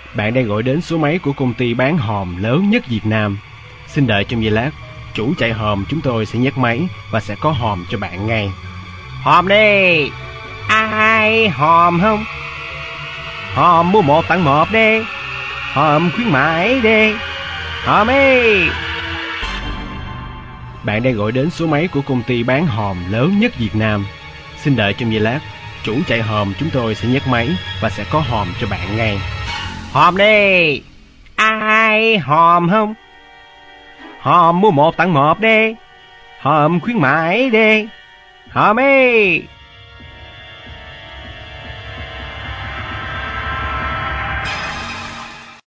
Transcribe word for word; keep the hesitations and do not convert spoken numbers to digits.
Bạn đang gọi đến số máy của công ty bán hòm lớn nhất Việt Nam. Xin đợi trong giây lát, chủ chạy hòm chúng tôi sẽ nhấc máy và sẽ có hòm cho bạn ngay. Hòm đi! Ai hòm không? Hòm mua một tặng một đi! Hòm khuyến mãi đi! Hòm đi! Bạn đang gọi đến số máy của công ty bán hòm lớn nhất Việt Nam. Xin đợi trong giây lát, chủ chạy hòm chúng tôi sẽ nhấc máy và sẽ có hòm cho bạn ngay. Hòm đi! Ai hòm không? Hòm mua một tặng một đi! Hòm khuyến mãi đi! Hòm đi!